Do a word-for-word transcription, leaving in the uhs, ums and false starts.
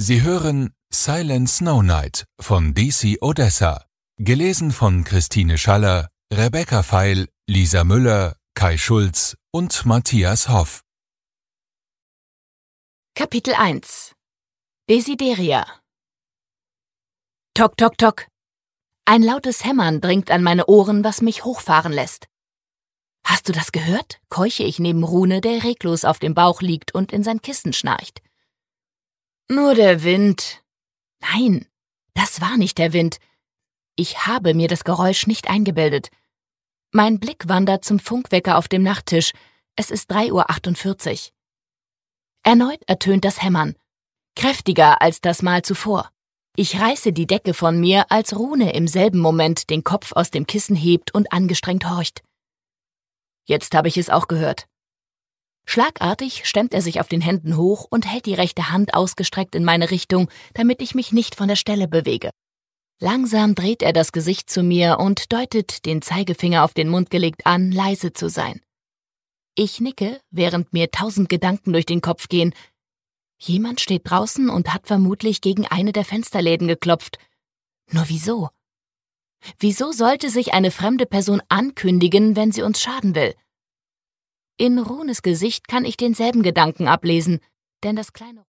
Sie hören Silent Snow Night von D C Odessa, gelesen von Christine Schaller, Rebecca Feil, Lisa Müller, Kai Schulz und Matthias Hoff. Kapitel eins. Desideria. Tok, tok, tok. Ein lautes Hämmern dringt an meine Ohren, was mich hochfahren lässt. »Hast du das gehört?« keuche ich neben Rune, der reglos auf dem Bauch liegt und in sein Kissen schnarcht. »Nur der Wind.« Nein, das war nicht der Wind. Ich habe mir das Geräusch nicht eingebildet. Mein Blick wandert zum Funkwecker auf dem Nachttisch. Es ist drei Uhr achtundvierzig. Erneut ertönt das Hämmern, kräftiger als das Mal zuvor. Ich reiße die Decke von mir, als Rune im selben Moment den Kopf aus dem Kissen hebt und angestrengt horcht. Jetzt habe ich es auch gehört. Schlagartig stemmt er sich auf den Händen hoch und hält die rechte Hand ausgestreckt in meine Richtung, damit ich mich nicht von der Stelle bewege. Langsam dreht er das Gesicht zu mir und deutet, den Zeigefinger auf den Mund gelegt an, leise zu sein. Ich nicke, während mir tausend Gedanken durch den Kopf gehen. Jemand steht draußen und hat vermutlich gegen eine der Fensterläden geklopft. Nur wieso? Wieso sollte sich eine fremde Person ankündigen, wenn sie uns schaden will? In Runes Gesicht kann ich denselben Gedanken ablesen, denn das kleine